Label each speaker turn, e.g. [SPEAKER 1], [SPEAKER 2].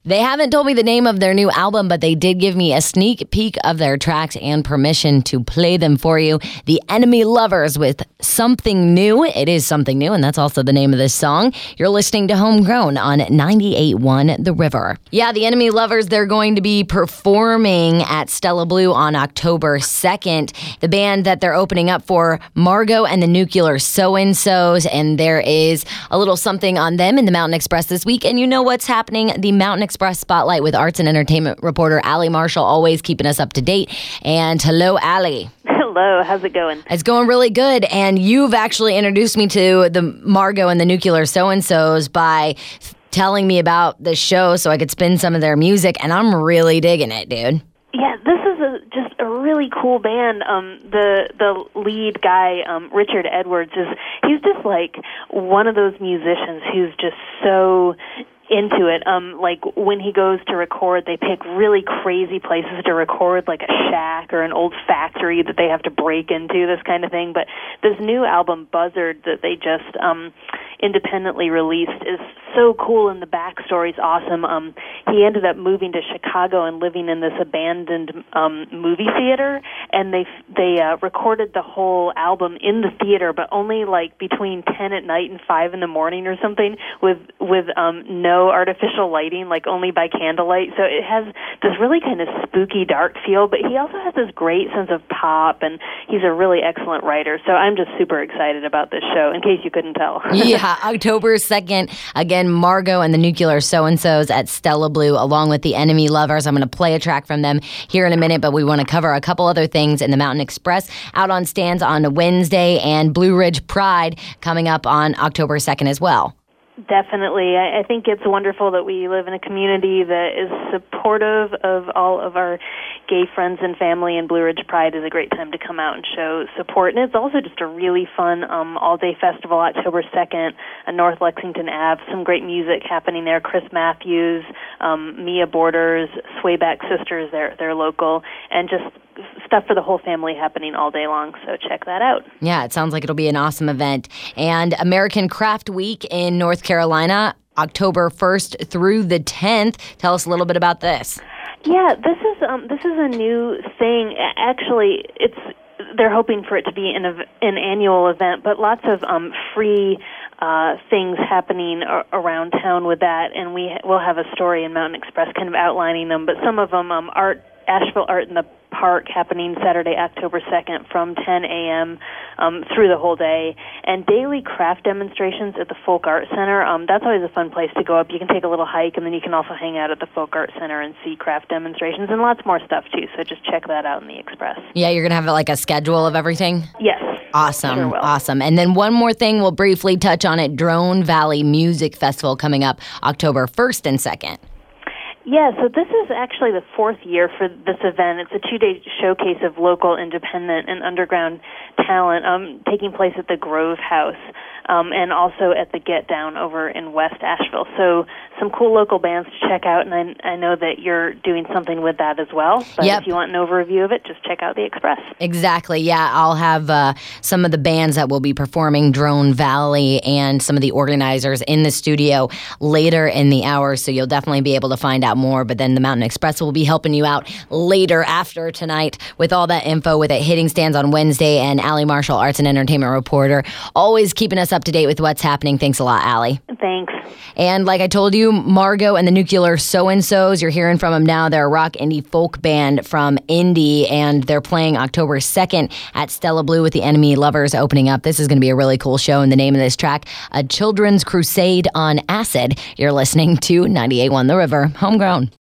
[SPEAKER 1] They haven't told me the name of their new album, but they did give me a sneak peek of their tracks and permission to play them for you. The Enemy Lovers with Something New. It is Something New, and that's also the name of this song. You're listening to Homegrown on 98.1 The River. Yeah, the Enemy Lovers, they're going to be performing at Stella Blue on October 2nd. The band that they're opening up for, Margot and the Nuclear So-and-Sos, and there is a little something on them in the Mountain Express this week. And you know what's happening? The Mountain Express Spotlight with arts and entertainment reporter Allie Marshall, always keeping us up to date. And hello, Allie.
[SPEAKER 2] Hello, how's it going?
[SPEAKER 1] It's going really good. And you've actually introduced me to the Margot and the Nuclear So-and-Sos by telling me about the show so I could spin some of their music, and I'm really digging it, dude.
[SPEAKER 2] Yeah, this is just a really cool band. The lead guy, Richard Edwards, he's just like one of those musicians who's just so into it. Like when he goes to record, they pick really crazy places to record, like a shack or an old factory that they have to break into, this kind of thing. But this new album, Buzzard, that they just independently released is so cool, and the backstory's awesome. He ended up moving to Chicago and living in this abandoned movie theater, and they recorded the whole album in the theater, but only like between 10 at night and 5 in the morning or something, with no artificial lighting, like only by candlelight. So it has this really kind of spooky, dark feel, but he also has this great sense of pop, and he's a really excellent writer. So I'm just super excited about this show, in case you couldn't tell.
[SPEAKER 1] Yeah, October 2nd, again, Margot and the Nuclear So-and-Sos at Stella Blue, along with the Enemy Lovers. I'm going to play a track from them here in a minute, but we want to cover a couple other things in the Mountain Express, out on stands on Wednesday, and Blue Ridge Pride coming up on October 2nd as well.
[SPEAKER 2] Definitely. I think it's wonderful that we live in a community that is supportive of all of our gay friends and family, and Blue Ridge Pride is a great time to come out and show support. And it's also just a really fun all-day festival, October 2nd, on North Lexington Ave. Some great music happening there. Chris Matthews, Mia Borders, Swayback Sisters, they're local, and just stuff for the whole family happening all day long, so check that out.
[SPEAKER 1] Yeah, it sounds like it'll be an awesome event. And American Craft Week in North Carolina, October 1st through the 10th. Tell us a little bit about this.
[SPEAKER 2] Yeah, this is a new thing. Actually, they're hoping for it to be an annual event, but lots of free things happening around town with that, and we'll have a story in Mountain Express kind of outlining them, but some of them Asheville Art in the Park happening Saturday, October 2nd from 10 a.m. Through the whole day, and daily craft demonstrations at the Folk Art Center. That's always a fun place to go up. You can take a little hike, and then you can also hang out at the Folk Art Center and see craft demonstrations and lots more stuff, too, so just check that out in the Express.
[SPEAKER 1] Yeah, you're going to have like a schedule of everything?
[SPEAKER 2] Yes.
[SPEAKER 1] Awesome,
[SPEAKER 2] sure will.
[SPEAKER 1] Awesome. And then one more thing, we'll briefly touch on it, Drone Valley Music Festival coming up October 1st and 2nd.
[SPEAKER 2] Yeah, so this is actually the 4th year for this event. It's a 2-day showcase of local, independent, and underground talent taking place at the Grove House and also at the Get Down over in West Asheville. So some cool local bands to check out, and I know that you're doing something with that as well. But
[SPEAKER 1] Yep.
[SPEAKER 2] If you want an overview of it, just check out the Express.
[SPEAKER 1] Exactly, yeah. I'll have some of the bands that will be performing Drone Valley and some of the organizers in the studio later in the hour, so you'll definitely be able to find out more. But then the Mountain Express will be helping you out later after tonight with all that info, with it hitting stands on Wednesday. And Allie Marshall, arts and entertainment reporter, always keeping us up to date with what's happening. Thanks a lot, Allie.
[SPEAKER 2] Thanks.
[SPEAKER 1] And like I told you, Margot and the Nuclear So-and-Sos, you're hearing from them now. They're a rock indie folk band from Indy, and they're playing October 2nd at Stella Blue with the Enemy Lovers opening up. This is going to be a really cool show, and the name of this track, A Children's Crusade on Acid. You're listening to 98.1 The River, Homegrown.